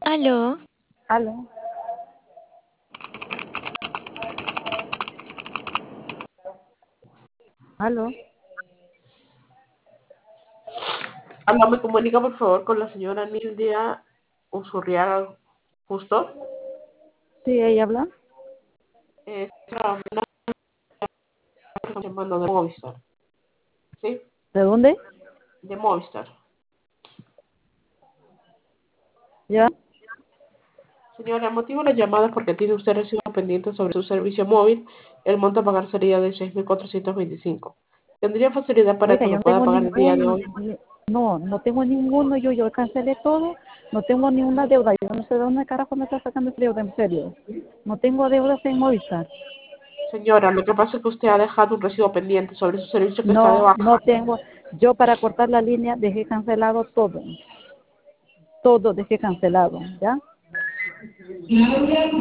Aló, Aló. Aló. Aló, me comunica por favor con la señora Nildia Usurriaga Justo. Sí, ella habla. Es una llamando de Movistar. ¿Sí? ¿De dónde? De Movistar. ¿Ya? Señora, el motivo de la llamada es porque tiene usted recibo pendiente sobre su servicio móvil. El monto a pagar sería de 6.425. ¿Tendría facilidad para Oiga, que yo lo no pueda tengo pagar el día de ningún, hoy? no, no tengo ninguno, yo cancelé todo, no tengo ninguna deuda, yo no sé de dónde carajo me está sacando esa deuda, en serio. No tengo deudas en Movistar. Señora, lo que pasa es que usted ha dejado un recibo pendiente sobre su servicio que está de No, baja. no tengo, yo para cortar la línea dejé cancelado todo dejé cancelado, ¿ya?